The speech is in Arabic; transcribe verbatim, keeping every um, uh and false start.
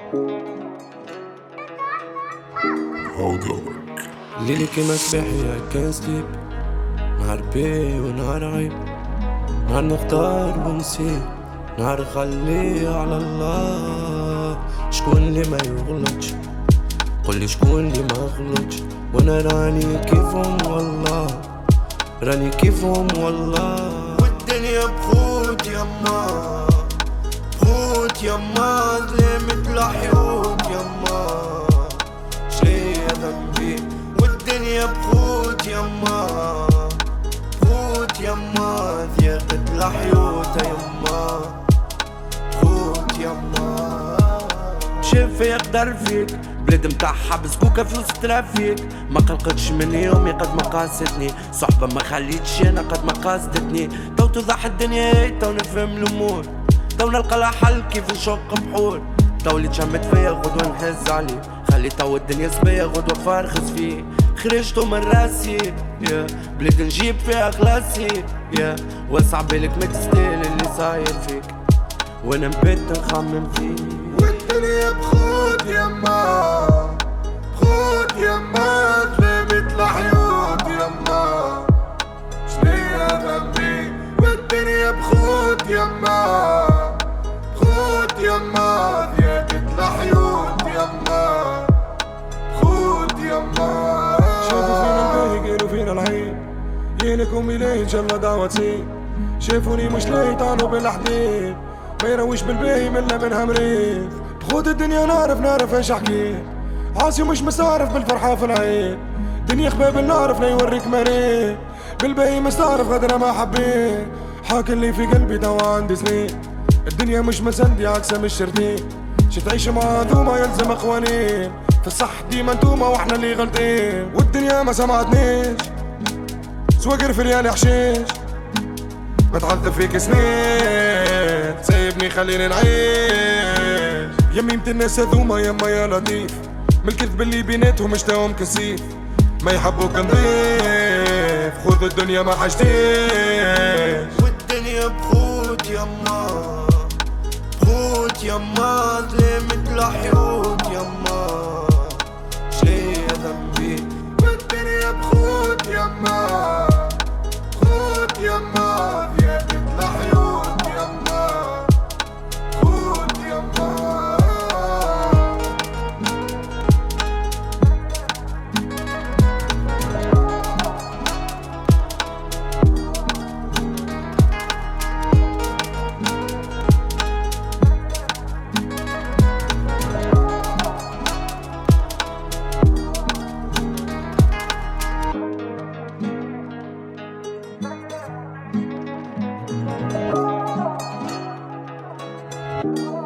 ليلي كيما صباحي I can't sleep. نهار بيه ونهار عيب، نهار نختار ونسيب، نهار خليه على الله. شكون اللي ما يغلطش؟ قولي شكون اللي ما غلطش؟ وانا راني كيفهم والله، راني كيفهم والله. والدنيا بخوت يما، بخوت يما، ظلمت الحيوط يما، شليا ذنبي؟ والدنيا بخوت يما، بخوت يما، ضيقت الحيوط يما، بخوت يما. شاف يقدر فيك بلاد متاع حبس كوكا فلوس ترافيك، ما قلقتش من يومي قد ما قاستني، صحبة ما خليتش انا قد ما قاستني. تو توضح الدنيا تو نفهم الامور، تو نلقى لها حل كيف نشق بحور. تو اللي تشمت فيا غدوة نهز عليه، خلي تو الدنيا صبية غدوة فارخص فيه. خرجتو من راسي يا بلاد نجيب فيها خلاصي يا، واسع بالك ما تستاهل اللي صاير فيك، وانا مبيت نخمم فيه. والدنيا بخوت يما، بخوت يما، ظلمت الحيوط يما، شنيا ذنبي؟ والدنيا بخوت يما، بخوت يما، ضيقت الحيوط يما، بخوت يما. شافوا فينا الباهي قالوا فينا العيب، يالكم إلهي إن شاء الله دعوتي. شافوني مش لاقي طعنوا بالحديد، ما يرويش بالباهي منا منها مريض. بخوت الدنيا نعرف نعرف ايش احكي، عاصي ومش مستعرف بالفرحة في العيد. دنيا خباب نعرف لا يوريك مريض، بالباهي مستعرف غدرة ما حبيت. حاكي اللي في قلبي توا عندي سنين، الدنيا مش مسندي عكسها مش شرطين. شي تعيش مع ذوما يلزم قوانين، في الصح ديما انتوما واحنا اللي غلطين. والدنيا ما سمعتنيش سواقر في ريالي حشيش، بتعذب فيك سنين، سايبني خليني نعيش. يميمة الناس هذوما يما يا لطيف، من الكذب اللي بيناتهم اشتاهم كسيف، ما يحبوك نضيف، خذ الدنيا ما حاجتيش. والدنيا بخوت يما، بخوت يما، ظلمت الحيوط يما، شليا ذنبي؟ والدنيا بخوت يما، بخوت يما، ضيقت الحيوط يما، بخوت يما. Thank you.